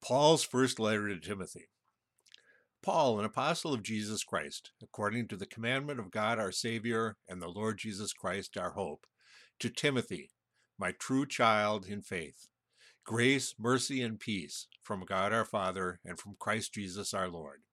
Paul's first letter to Timothy. Paul, an apostle of Jesus Christ, according to the commandment of God our Savior and the Lord Jesus Christ our hope, to Timothy, my true child in faith, grace, mercy, and peace from God our Father and from Christ Jesus our Lord.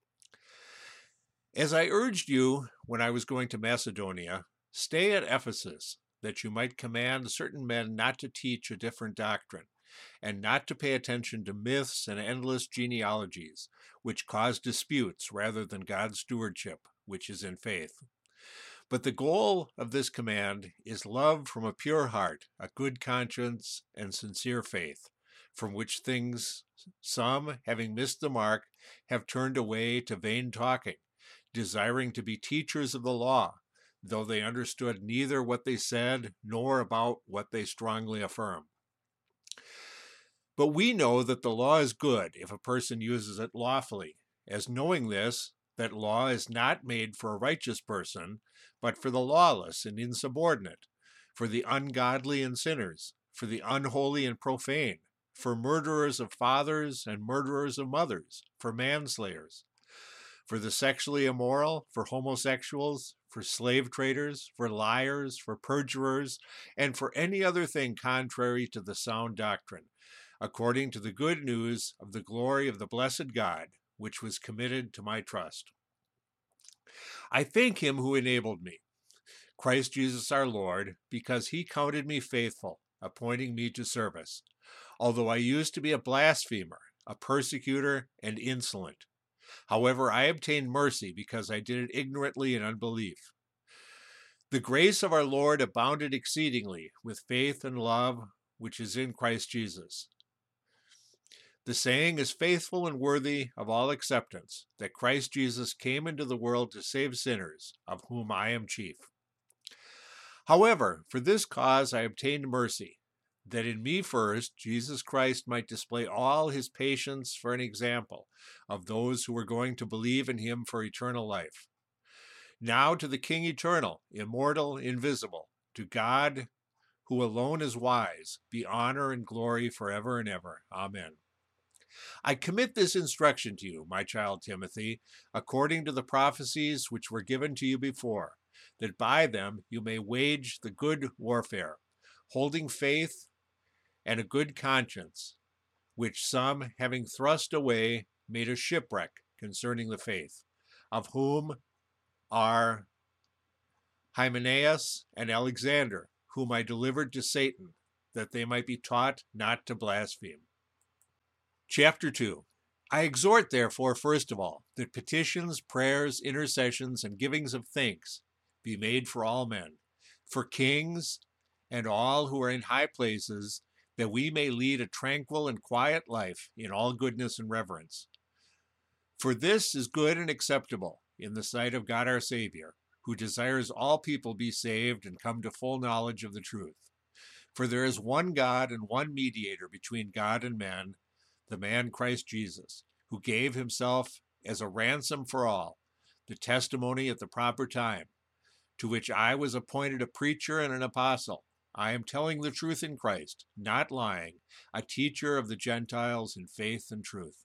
As I urged you when I was going to Macedonia, stay at Ephesus, that you might command certain men not to teach a different doctrine, and not to pay attention to myths and endless genealogies, which cause disputes rather than God's stewardship, which is in faith. But the goal of this command is love from a pure heart, a good conscience, and sincere faith, from which things some, having missed the mark, have turned away to vain talking, desiring to be teachers of the law, though they understood neither what they said nor about what they strongly affirm. But we know that the law is good if a person uses it lawfully, as knowing this, that law is not made for a righteous person, but for the lawless and insubordinate, for the ungodly and sinners, for the unholy and profane, for murderers of fathers and murderers of mothers, for manslayers, for the sexually immoral, for homosexuals, for slave traders, for liars, for perjurers, and for any other thing contrary to the sound doctrine, according to the good news of the glory of the blessed God, which was committed to my trust. I thank him who enabled me, Christ Jesus our Lord, because he counted me faithful, appointing me to service, although I used to be a blasphemer, a persecutor, and insolent. However, I obtained mercy because I did it ignorantly in unbelief. The grace of our Lord abounded exceedingly with faith and love, which is in Christ Jesus. The saying is faithful and worthy of all acceptance, that Christ Jesus came into the world to save sinners, of whom I am chief. However, for this cause I obtained mercy, that in me first Jesus Christ might display all his patience for an example of those who were going to believe in him for eternal life. Now to the King eternal, immortal, invisible, to God, who alone is wise, be honor and glory forever and ever. Amen. I commit this instruction to you, my child Timothy, according to the prophecies which were given to you before, that by them you may wage the good warfare, holding faith and a good conscience, which some, having thrust away, made a shipwreck concerning the faith, of whom are Hymenaeus and Alexander, whom I delivered to Satan, that they might be taught not to blaspheme. Chapter 2. I exhort, therefore, first of all, that petitions, prayers, intercessions, and givings of thanks be made for all men, for kings and all who are in high places, that we may lead a tranquil and quiet life in all goodness and reverence. For this is good and acceptable in the sight of God our Savior, who desires all people be saved and come to full knowledge of the truth. For there is one God and one mediator between God and men, the man Christ Jesus, who gave himself as a ransom for all, the testimony at the proper time, to which I was appointed a preacher and an apostle. I am telling the truth in Christ, not lying, a teacher of the Gentiles in faith and truth.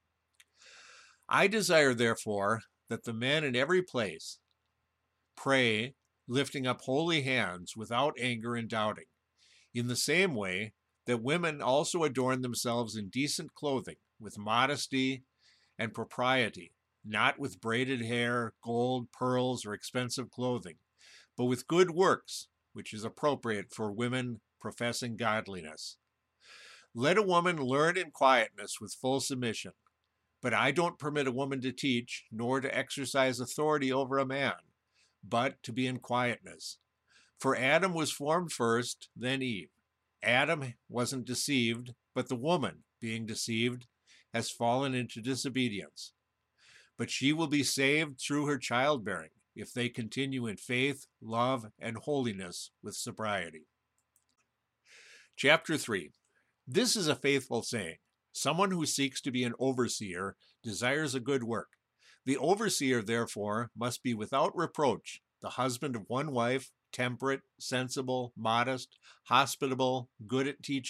I desire, therefore, that the men in every place pray, lifting up holy hands without anger and doubting. In the same way, that women also adorn themselves in decent clothing, with modesty and propriety, not with braided hair, gold, pearls, or expensive clothing, but with good works, which is appropriate for women professing godliness. Let a woman learn in quietness with full submission, but I don't permit a woman to teach, nor to exercise authority over a man, but to be in quietness. For Adam was formed first, then Eve. Adam wasn't deceived, but the woman, being deceived, has fallen into disobedience. But she will be saved through her childbearing, if they continue in faith, love, and holiness with sobriety. Chapter 3. This is a faithful saying. Someone who seeks to be an overseer desires a good work. The overseer, therefore, must be without reproach, the husband of one wife, temperate, sensible, modest, hospitable, good at teaching.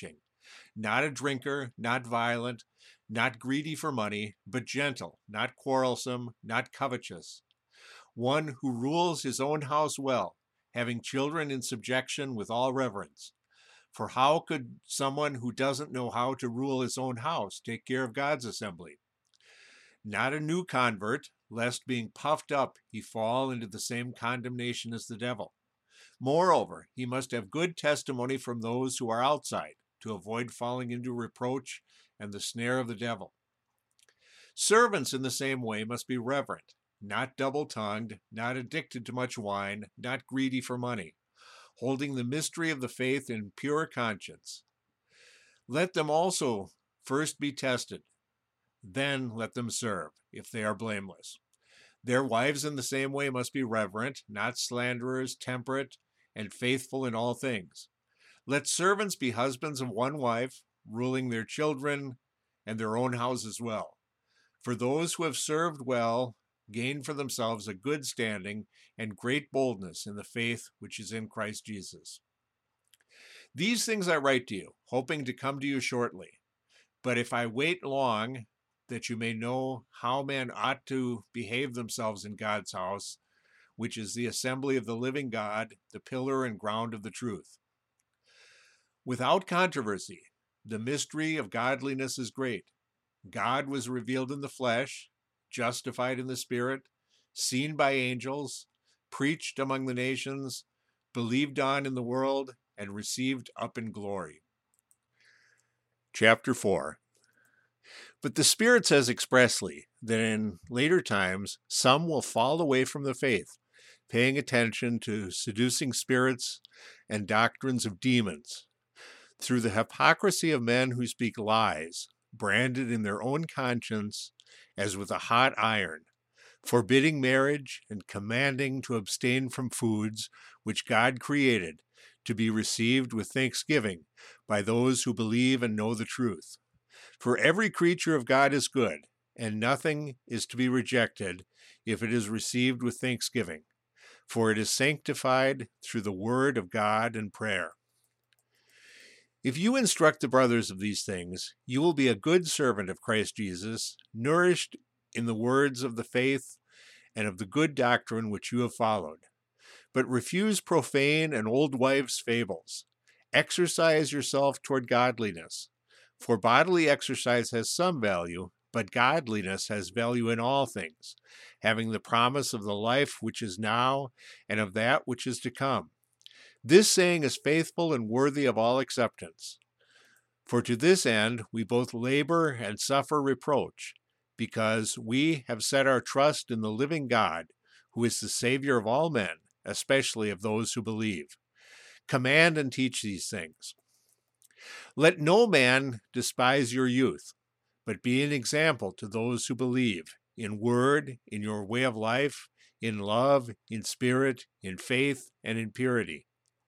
not a drinker, not violent, not greedy for money, but gentle, not quarrelsome, not covetous, one who rules his own house well, having children in subjection with all reverence. For how could someone who doesn't know how to rule his own house take care of God's assembly? Not a new convert, lest being puffed up he fall into the same condemnation as the devil. Moreover, he must have good testimony from those who are outside, to avoid falling into reproach and the snare of the devil. Servants in the same way must be reverent, not double-tongued, not addicted to much wine, not greedy for money, holding the mystery of the faith in pure conscience. Let them also first be tested, then let them serve, if they are blameless. Their wives in the same way must be reverent, not slanderers, temperate, and faithful in all things. Let servants be husbands of one wife, ruling their children and their own houses well. For those who have served well gain for themselves a good standing and great boldness in the faith which is in Christ Jesus. These things I write to you, hoping to come to you shortly. But if I wait long, that you may know how men ought to behave themselves in God's house, which is the assembly of the living God, the pillar and ground of the truth. Without controversy, the mystery of godliness is great. God was revealed in the flesh, justified in the Spirit, seen by angels, preached among the nations, believed on in the world, and received up in glory. Chapter 4. But the Spirit says expressly that in later times some will fall away from the faith, paying attention to seducing spirits and doctrines of demons, through the hypocrisy of men who speak lies, branded in their own conscience as with a hot iron, forbidding marriage and commanding to abstain from foods which God created to be received with thanksgiving by those who believe and know the truth. For every creature of God is good, and nothing is to be rejected if it is received with thanksgiving, for it is sanctified through the word of God and prayer. If you instruct the brothers of these things, you will be a good servant of Christ Jesus, nourished in the words of the faith and of the good doctrine which you have followed. But refuse profane and old wives' fables. Exercise yourself toward godliness. For bodily exercise has some value, but godliness has value in all things, having the promise of the life which is now and of that which is to come. This saying is faithful and worthy of all acceptance. For to this end we both labor and suffer reproach, because we have set our trust in the living God, who is the Savior of all men, especially of those who believe. Command and teach these things. Let no man despise your youth, but be an example to those who believe, in word, in your way of life, in love, in spirit, in faith, and in purity.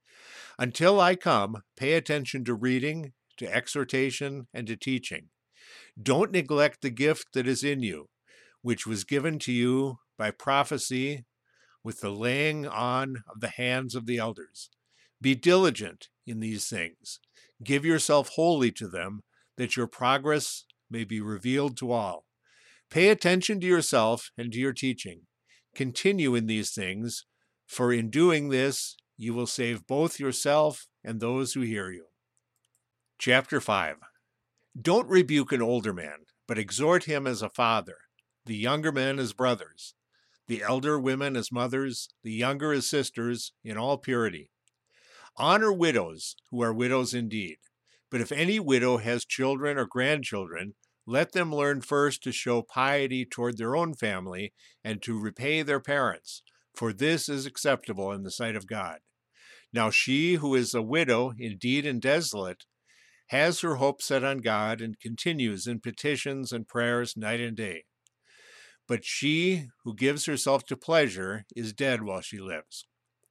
Until I come, pay attention to reading, to exhortation, and to teaching. Don't neglect the gift that is in you, which was given to you by prophecy with the laying on of the hands of the elders. Be diligent in these things. Give yourself wholly to them, that your progress may be revealed to all. Pay attention to yourself and to your teaching. Continue in these things, for in doing this, you will save both yourself and those who hear you. Chapter 5. Don't rebuke an older man, but exhort him as a father, the younger men as brothers, the elder women as mothers, the younger as sisters, in all purity. Honor widows, who are widows indeed. But if any widow has children or grandchildren, let them learn first to show piety toward their own family and to repay their parents, for this is acceptable in the sight of God. Now she who is a widow, indeed and desolate, has her hope set on God and continues in petitions and prayers night and day. But she who gives herself to pleasure is dead while she lives.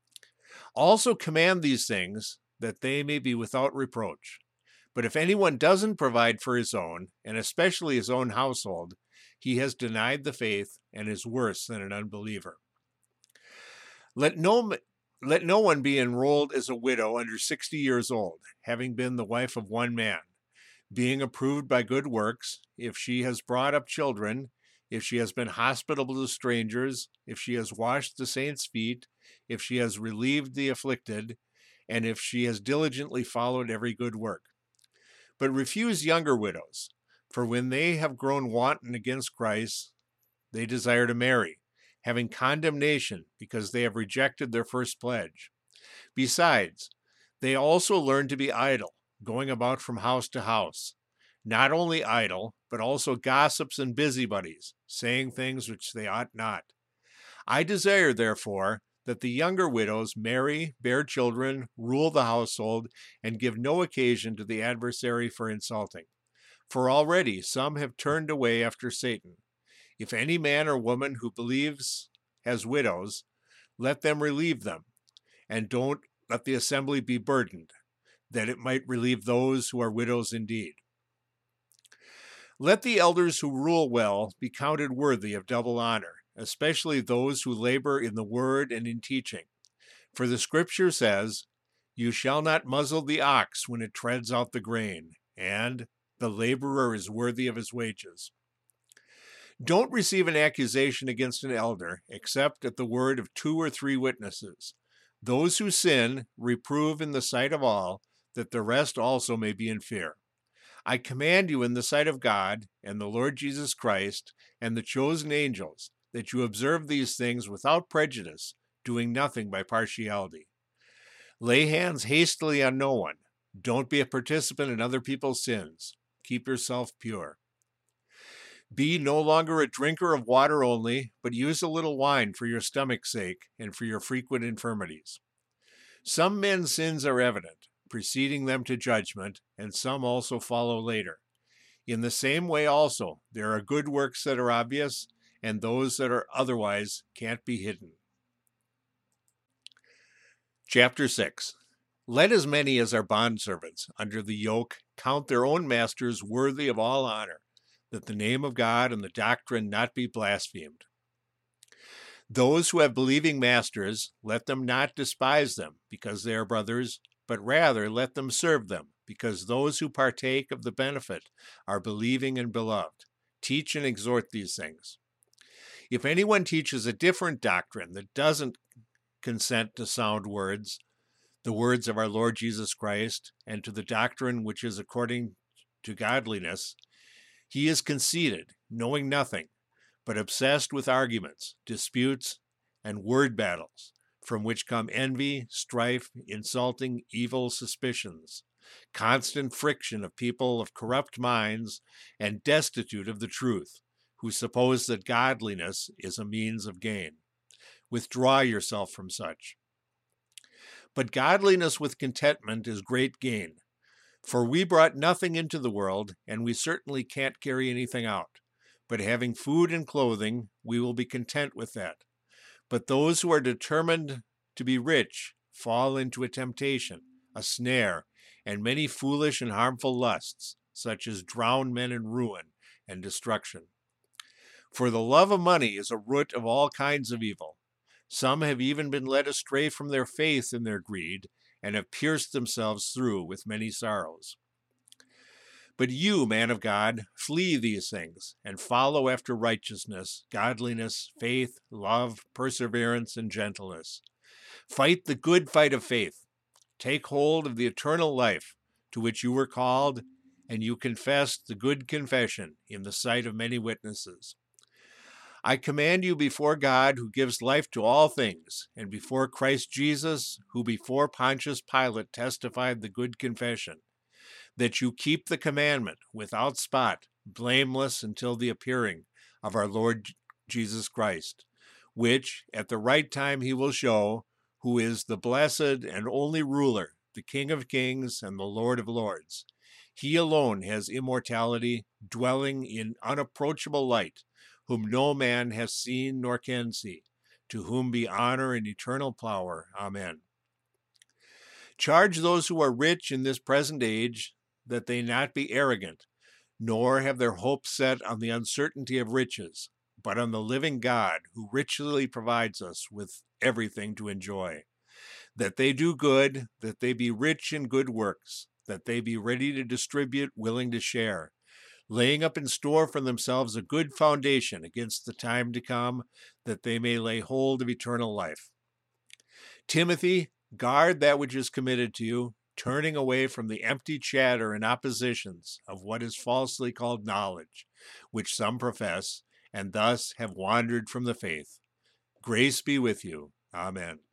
Also command these things, that they may be without reproach. But if anyone doesn't provide for his own, and especially his own household, he has denied the faith and is worse than an unbeliever. Let no one be enrolled as a widow under 60 years old, having been the wife of one man, being approved by good works, if she has brought up children, if she has been hospitable to strangers, if she has washed the saints' feet, if she has relieved the afflicted, and if she has diligently followed every good work. But refuse younger widows, for when they have grown wanton against Christ, they desire to marry, having condemnation because they have rejected their first pledge. Besides, they also learn to be idle, going about from house to house. Not only idle, but also gossips and busybodies, saying things which they ought not. I desire, therefore, that the younger widows marry, bear children, rule the household, and give no occasion to the adversary for insulting. For already some have turned away after Satan. If any man or woman who believes has widows, let them relieve them, and don't let the assembly be burdened, that it might relieve those who are widows indeed. Let the elders who rule well be counted worthy of double honor, especially those who labor in the word and in teaching. For the scripture says, "You shall not muzzle the ox when it treads out the grain," and "the laborer is worthy of his wages." Don't receive an accusation against an elder, except at the word of 2 or 3 witnesses. Those who sin, reprove in the sight of all, that the rest also may be in fear. I command you in the sight of God, and the Lord Jesus Christ, and the chosen angels, that you observe these things without prejudice, doing nothing by partiality. Lay hands hastily on no one. Don't be a participant in other people's sins. Keep yourself pure. Be no longer a drinker of water only, but use a little wine for your stomach's sake and for your frequent infirmities. Some men's sins are evident, preceding them to judgment, and some also follow later. In the same way also, there are good works that are obvious, and those that are otherwise can't be hidden. Chapter 6. Let as many as are bondservants under the yoke count their own masters worthy of all honor, that the name of God and the doctrine not be blasphemed. Those who have believing masters, let them not despise them, because they are brothers, but rather let them serve them, because those who partake of the benefit are believing and beloved. Teach and exhort these things. If anyone teaches a different doctrine that doesn't consent to sound words, the words of our Lord Jesus Christ, and to the doctrine which is according to godliness, he is conceited, knowing nothing, but obsessed with arguments, disputes, and word battles, from which come envy, strife, insulting, evil suspicions, constant friction of people of corrupt minds and destitute of the truth, who suppose that godliness is a means of gain. Withdraw yourself from such. But godliness with contentment is great gain. For we brought nothing into the world, and we certainly can't carry anything out. But having food and clothing, we will be content with that. But those who are determined to be rich fall into a temptation, a snare, and many foolish and harmful lusts, such as drown men in ruin and destruction. For the love of money is a root of all kinds of evil. Some have even been led astray from their faith in their greed, and have pierced themselves through with many sorrows. But you, man of God, flee these things, and follow after righteousness, godliness, faith, love, perseverance, and gentleness. Fight the good fight of faith. Take hold of the eternal life to which you were called, and you confessed the good confession in the sight of many witnesses. I command you before God, who gives life to all things, and before Christ Jesus, who before Pontius Pilate testified the good confession, that you keep the commandment without spot, blameless until the appearing of our Lord Jesus Christ, which at the right time he will show, who is the blessed and only ruler, the King of kings and the Lord of lords. He alone has immortality, dwelling in unapproachable light, whom no man has seen nor can see, to whom be honor and eternal power. Amen. Charge those who are rich in this present age that they not be arrogant, nor have their hopes set on the uncertainty of riches, but on the living God, who richly provides us with everything to enjoy. That they do good, that they be rich in good works, that they be ready to distribute, willing to share, laying up in store for themselves a good foundation against the time to come, that they may lay hold of eternal life. Timothy, guard that which is committed to you, turning away from the empty chatter and oppositions of what is falsely called knowledge, which some profess, and thus have wandered from the faith. Grace be with you. Amen.